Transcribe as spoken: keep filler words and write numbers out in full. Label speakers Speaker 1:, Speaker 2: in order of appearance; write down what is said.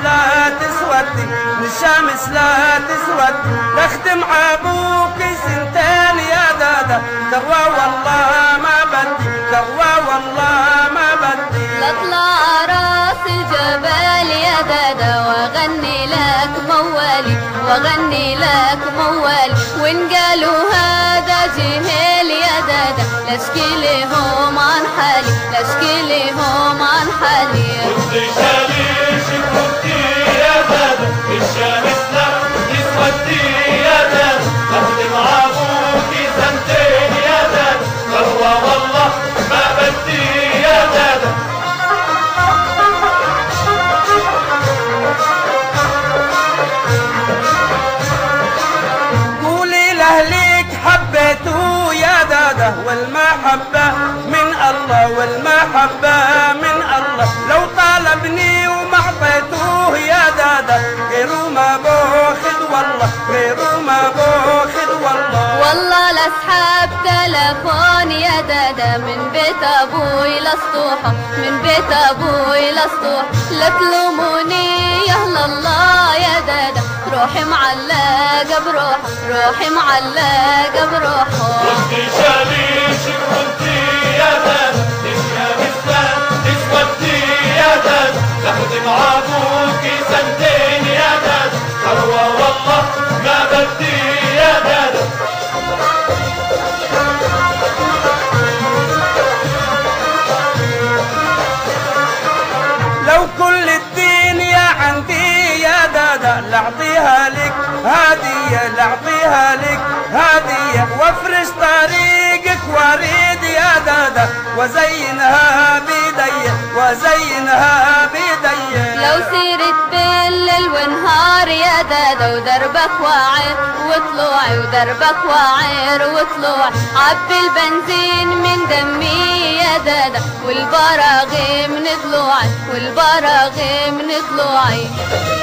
Speaker 1: لا تسودي والشمس لا تسودي لاختم عابوك سنتين يا دادا قهوة والله ما بدي قهوة والله ما بدي
Speaker 2: لاطلع راس الجبل يا دادا واغني لك موالي واغني لك موالي وان قالوا هذا جهل يا دادا لاشكي لهم عن حالي لاشكي لهم عن حالي
Speaker 3: كنت شاليش كنتي يا دادا الشمس لا تسودي يا دادا اخدم عابوكي سنتين يا دادا قهوة والله ما بدي يا دادا
Speaker 1: قولي لأهليك حبيتوه يا دادا والمحبة من الله والمحبة من الله لو طالبني وما اعطيتوه يا دادا غيره ما باخذ والله غيره ما باخذ والله
Speaker 2: والله لاسحب تلفون يا دادا من بيت ابوي لسطوحه من بيت ابوي لسطوحه لا تلوموني يا اهل الله يا دادا روحي معلقه بروحه روحي معلقه بروحه
Speaker 3: كنت شاليش كنتي يا دادا الشمس لا تسودي يا دادا لاخدم عابوكي سنتين يا دادا قهوة والله ما بدي يا دادا
Speaker 1: لو كل الدنيا عندي يا دادا لاعطيها لك هدية لاعطيها لك هدية وافرش طريقك وريد يا دادا وزينها بيدي وزينها بيدي
Speaker 2: لو سيرت بالليل ونهار يا دادا ودربك واعر وطلوعي ودربك واعر وطلوعي عبي البنزين من دمي يا دادا والبراغي من ضلوعي والبراغي من ضلوعي